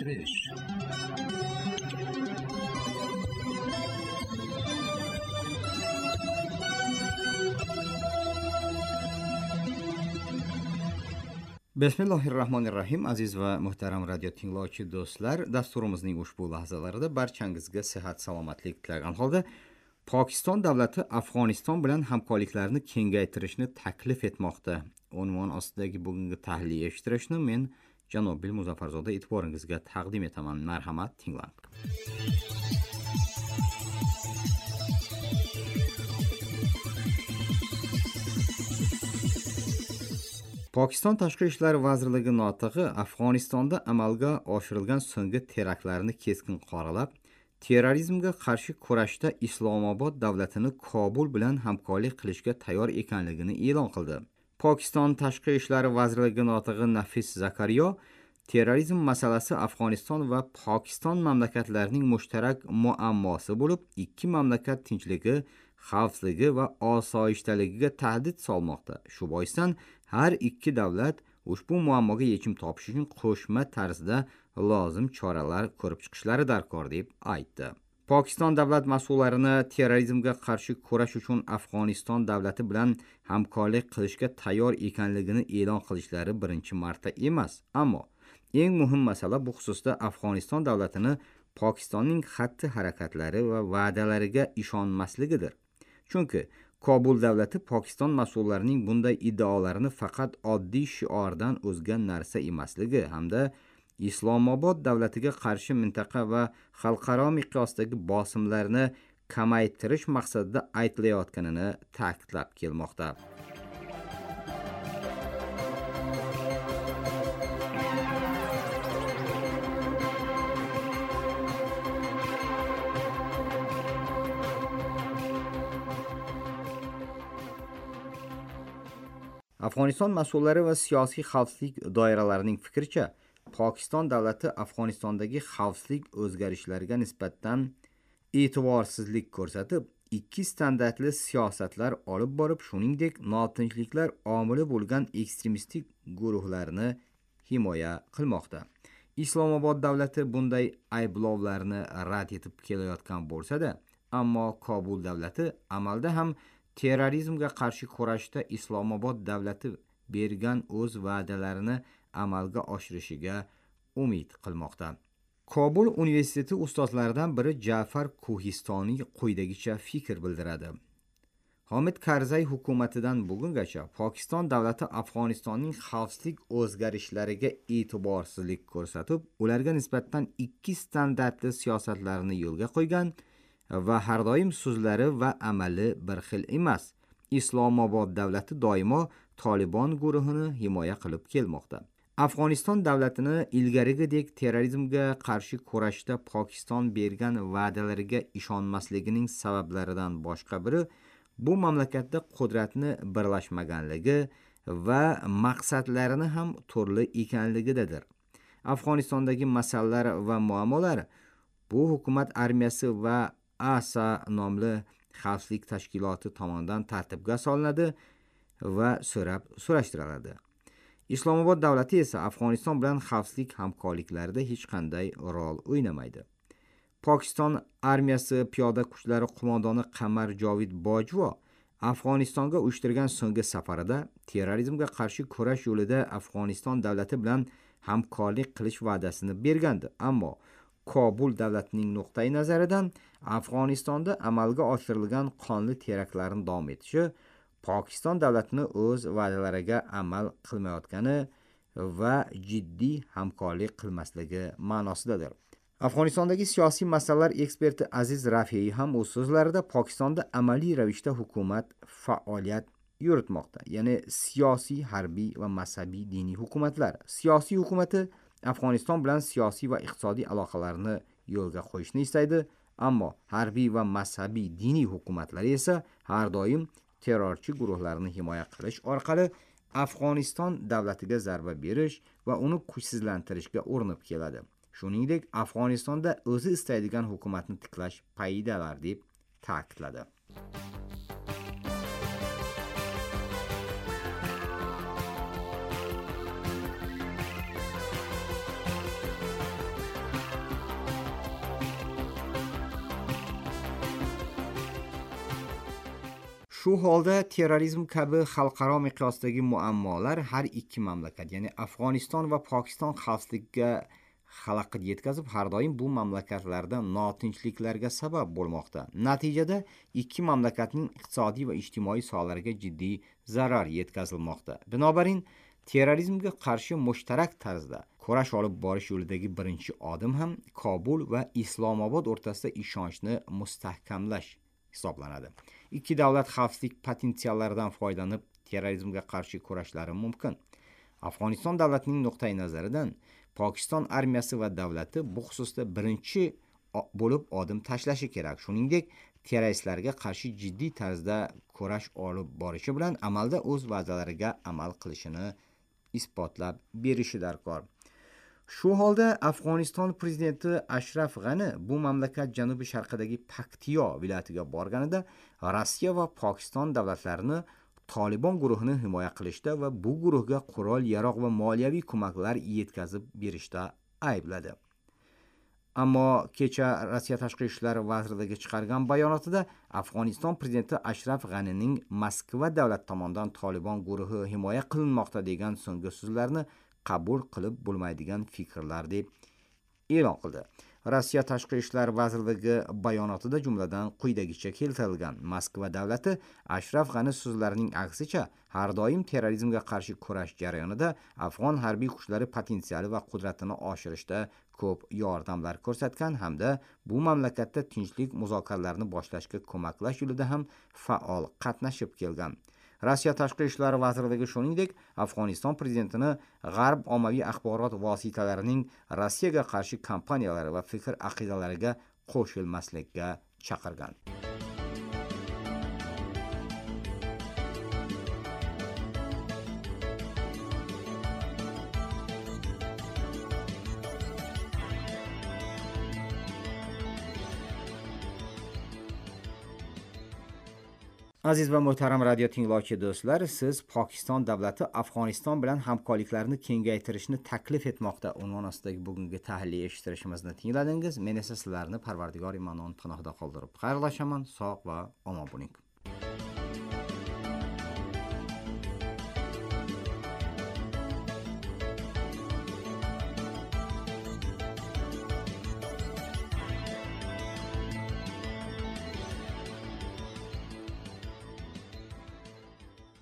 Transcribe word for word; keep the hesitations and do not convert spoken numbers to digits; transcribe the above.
Oyshoqlantirish. Bismillahirrahmanirrahim. Aziz va muhtaram radio tinglovchi do'stlar, dasturimizning ushbu lahzalarida barchangizga sihat, salomatlik tilagan holda Pokiston davlati Afg'oniston bilan hamkorliklarni kengaytirishni taklif etmoqda. Unvon ostidagi bugungi tahlil eshittirishni men Janobil Muzaffarzoda e'tiboringizga taqdim etaman. Marhamat, tinglang. Pokiston Tashqi ishlar vazirligi notig'i Afg'onistonda amalga oshirilgan so'nggi teraktlarni keskin qoralab, terrorizmga qarshi kurashda Islomobod davlatini Kobul bilan hamkorlik qilishga tayyor ekanligini e'lon qildi. Pokiston Tashqi ishlar vazirligi notig'i Nafis Zakariyo terrorizm masalasi Afg'oniston va Pokiston mamlakatlarining mushtarak muammosi bo'lib, ikki mamlakat tinchligi, xavfsizligi va osoyishtaligiga tahdid solmoqda. Shu boisdan har ikki davlat ushbu muammoga yechim topish uchun qo'shma tarzda lozim choralar ko'rib chiqishlari darkor deb aytdi. Pokiston davlat mas'ullarini terrorizmga qarshi kurash uchun Afg'oniston davlati bilan hamkorlik qilishga tayyor ekanligini e'lon qilishlari birinchi marta emas, ammo eng muhim masala bu xususda Afg'oniston davlatini Pokistonning xatti harakatlari va va'dalariga ishonmasligidir. Chunki Kobul davlati Pokiston mas'ullarining bunday iddaolarini faqat oddiy shiordan o'zga narsa emasligi hamda Islomobod davlatiga qarshi mintaqa va xalqaro miqyosdagi bosimlarni kamaytirish maqsadida aytilayotganini ta'kidlab kelmoqda. Afg'oniston mas'ullari va siyosiy xavfsizlik doiralarining fikricha, Pokiston davlati Afg'onistondagi xavfsizlik o'zgarishlariga nisbatan e'tiborsizlik ko'rsatib, ikki standartli siyosatlar olib borib, shuningdek, notinchliklar omili bo'lgan ekstremistik guruhlarni himoya qilmoqda. Islomobod davlati bunday ayblovlarni rad etib kelayotgan bo'lsa-da, ammo Kobul davlati amalda ham terrorizmga qarshi kurashda Islomobod davlati bergan o'z va'dalarini amalga oshirishiga umid qilmoqda. Kobul universiteti ustozlaridan biri Ja'far Kuhistoniy quyidagicha fikr bildiradi. Hamid Karzay hukumatidan bugungacha Pokiston davlati Afg'onistonning xavfsizlik o'zgarishlariga e'tiborsizlik ko'rsatib, ularga nisbatan ikki standartli siyosatlarni yo'lga qo'ygan va har doim so'zlari va amali bir xil emas. Islomobod davlati doimo Tolibon guruhini himoya qilib kelmoqda. Afg'oniston davlatini ilgarigidek terrorizmga qarshi kurashda Pokiston bergan va'dalariga ishonmasligining sabablaridan boshqa biri bu mamlakatda qudratni birlashmaganligi va maqsadlarini ham turli ekanligidadir. Afg'onistondagi masalalar va muammolar bu hukumat armiyasi va A S A nomli xavfsizlik tashkiloti tomonidan tartibga solinadi va so'rab so'rashtiriladi. Islomobod davlati esa Afg'oniston bilan xavfsizlik hamkorliklarida hech qanday rol o'ynamaydi. Pokiston armiyasi piyoda kuchlari qo'mondoni Qamar Jovid Bojvo Afg'onistonga uyushtirgan so'nggi safarida terrorizmga qarshi kurash yo'lida Afg'oniston davlati bilan hamkorlik qilish va'dasini bergandi, ammo Kobul davlatining nuqtai nazaridan Afg'onistonda amalga oshirilgan qonli teraktlarning davom etishi Pokiston davlatini o'z va'dalariga amal qilmayotgani va jiddiy hamkorlik qilmasligi ma'nosidadir. Afg'onistondagi siyosiy masalalar eksperti Aziz Rafiy ham o'z so'zlarida Pokistonda amaliy ravishda hukumat faoliyat yuritmoqda, ya'ni siyosiy, harbiy va mazhabiy diniy hukumatlar. Siyosiy hukumati Afg'oniston bilan siyosiy va iqtisodiy aloqalarni yo'lga qo'yishni istaydi, ammo harbiy va mazhabiy diniy hukumatlar esa har doim terrorchi guruhlarni himoya qilish orqali Afg'oniston davlatiga zarba berish va uni kuchsizlantirishga urinib keladi. Shuningdek, Afg'onistonda o'zi istaydigan hukumatni tiklash paydalar deb ta'kidladi. Shu holda terrorizm kabi xalqaro miqyosdagi muammolar har ikki mamlakat, ya'ni Afg'oniston va Pokiston xavfsizligiga xalaqit yetkazib, har doim bu mamlakatlarda notinchliklarga sabab bo'lmoqda. Natijada ikki mamlakatning iqtisodiy va ijtimoiy sohalariga jiddiy zarar yetkazilmoqda. Binobarin, terrorizmga qarshi mushtarak tarzda kurash olib borish yo'lidagi birinchi odim ham Kobul va Islomobod o'rtasida ishonchni mustahkamlash hisoblanadi. Ikki davlat xavfsizlik potensiallaridan foydalanib terrorizmga qarshi kurashlari mumkin. Afg'oniston davlatining nuqtai nazaridan Pokiston armiyasi va davlati bu xususda birinchi bo'lib odim tashlashi kerak. Shuningdek, terroristlarga qarshi jiddiy tarzda kurash olib borishi bilan amalda o'z va'dalariga amal qilishini isbotlab berishi darkor. Shu holda Afg'oniston prezidenti Ashraf G'ani bu mamlakat janubi sharqidagi Paktiyo viloyatiga borganida Rossiya va Pokiston davlatlarini Taliban guruhini himoya qilishda va bu guruhga qurol-yarog' va moliyaviy ko'maklar yetkazib berishda aybladi. Ammo kecha Rossiya tashqi ishlar vazirligi chiqargan bayonotida Afg'oniston prezidenti Ashraf G'anining Moskva davlat tomonidan Taliban guruhi himoya qilinmoqda degan so'nggi so'zlarni qabul qilib bo'lmaydigan fikrlar deb e'lon qildi. Rossiya tashqi ishlar vazirligi bayonotida jumladan quyidagicha keltirilgan: Moskva davlati Ashraf G'ani so'zlarining aksicha har doim terrorizmga qarshi kurash jarayonida afg'on harbiy kuchlari potensiali va qudratini oshirishda ko'p yordamlar ko'rsatgan hamda bu mamlakatda tinchlik muzokaralarini boshlashga ko'maklash yo'lida ham faol qatnashib kelgan. Rossiya tashqi ishlar vazirligi shuningdek Afg'oniston prezidentini G'arb ommaviy axborot vositalarining Rossiyaga qarshi kampaniyalari va fikr aqidalariga qo'shilmaslikka chaqirgan. Aziz va muhtaram radio tinglovchi do'stlar, siz Pokiston davlati Afg'oniston bilan hamkorliklarni kengaytirishni taklif etmoqda unvon ostidagi bugungi tahlil eshittirishimizni tingladingiz. Men esa sizlarni Parvardigor Manon panohida qoldirib xayrlashaman. Sog' va omon bo'ling.